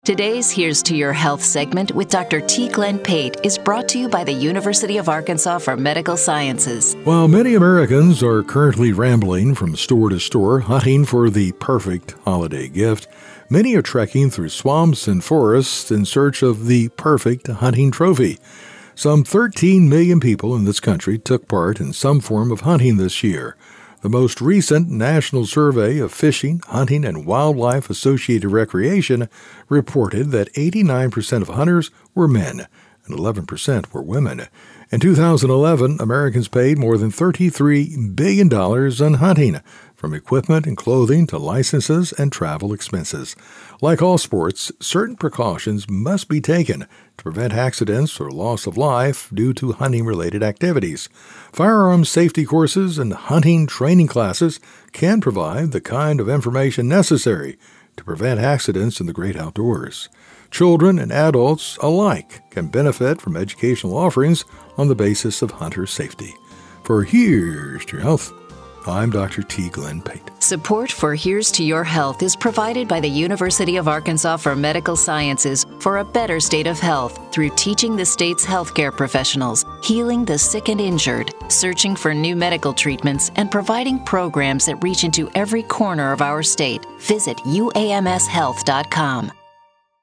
Today's Here's to Your Health segment with Dr. T. Glenn Pate is brought to you by the University of Arkansas for Medical Sciences. While many Americans are currently rambling from store to store hunting for the perfect holiday gift, many are trekking through swamps and forests in search of the perfect hunting trophy. Some 13 million people in this country took part in some form of hunting this year. The most recent National Survey of Fishing, Hunting, and Wildlife-Associated Recreation reported that 89% of hunters were men and 11% were women. In 2011, Americans paid more than $33 billion on hunting, from equipment and clothing to licenses and travel expenses. Like all sports, certain precautions must be taken to prevent accidents or loss of life due to hunting-related activities. Firearms safety courses and hunting training classes can provide the kind of information necessary to prevent accidents in the great outdoors. Children and adults alike can benefit from educational offerings on the basis of hunter safety. For Here's to Your Health, I'm Dr. T. Glenn Pate. Support for Here's to Your Health is provided by the University of Arkansas for Medical Sciences for a better state of health through teaching the state's healthcare professionals, healing the sick and injured, searching for new medical treatments, and providing programs that reach into every corner of our state. Visit uamshealth.com.